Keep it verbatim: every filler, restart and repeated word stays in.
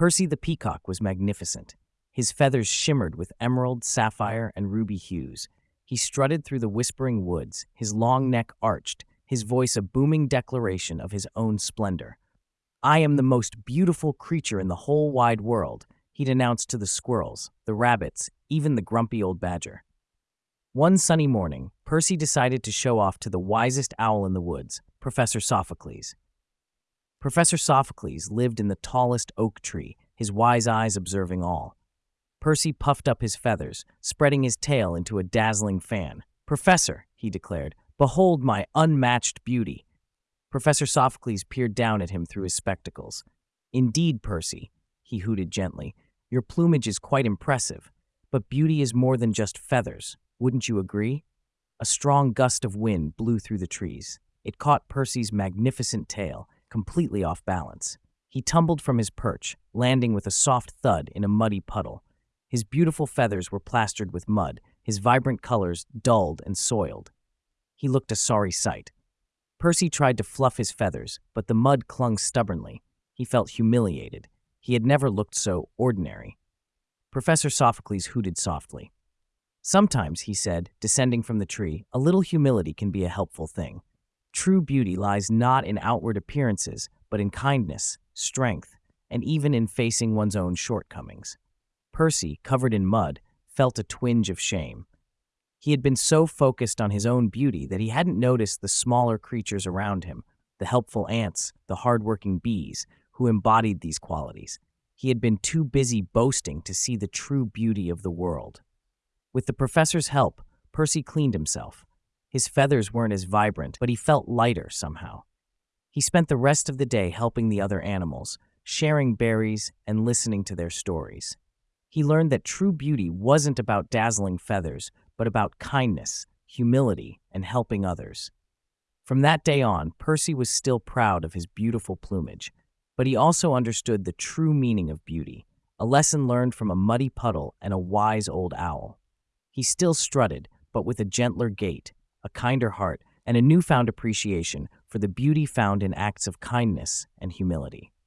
Percy the peacock was magnificent. His feathers shimmered with emerald, sapphire, and ruby hues. He strutted through the whispering woods, his long neck arched, his voice a booming declaration of his own splendor. "I am the most beautiful creature in the whole wide world," he'd announced to the squirrels, the rabbits, even the grumpy old badger. One sunny morning, Percy decided to show off to the wisest owl in the woods, Professor Sophocles. Professor Sophocles lived in the tallest oak tree, his wise eyes observing all. Percy puffed up his feathers, spreading his tail into a dazzling fan. "Professor," he declared, "behold my unmatched beauty." Professor Sophocles peered down at him through his spectacles. "Indeed, Percy," he hooted gently, "your plumage is quite impressive, but beauty is more than just feathers. Wouldn't you agree?" A strong gust of wind blew through the trees. It caught Percy's magnificent tail, completely off balance. He tumbled from his perch, landing with a soft thud in a muddy puddle. His beautiful feathers were plastered with mud, his vibrant colors dulled and soiled. He looked a sorry sight. Percy tried to fluff his feathers, but the mud clung stubbornly. He felt humiliated. He had never looked so ordinary. Professor Sophocles hooted softly. "Sometimes," he said, descending from the tree, "a little humility can be a helpful thing. True beauty lies not in outward appearances, but in kindness, strength, and even in facing one's own shortcomings." Percy, covered in mud, felt a twinge of shame. He had been so focused on his own beauty that he hadn't noticed the smaller creatures around him, the helpful ants, the hard-working bees, who embodied these qualities. He had been too busy boasting to see the true beauty of the world. With the professor's help, Percy cleaned himself. His feathers weren't as vibrant, but he felt lighter somehow. He spent the rest of the day helping the other animals, sharing berries and listening to their stories. He learned that true beauty wasn't about dazzling feathers, but about kindness, humility, and helping others. From that day on, Percy was still proud of his beautiful plumage, but he also understood the true meaning of beauty, a lesson learned from a muddy puddle and a wise old owl. He still strutted, but with a gentler gait, a kinder heart, and a newfound appreciation for the beauty found in acts of kindness and humility.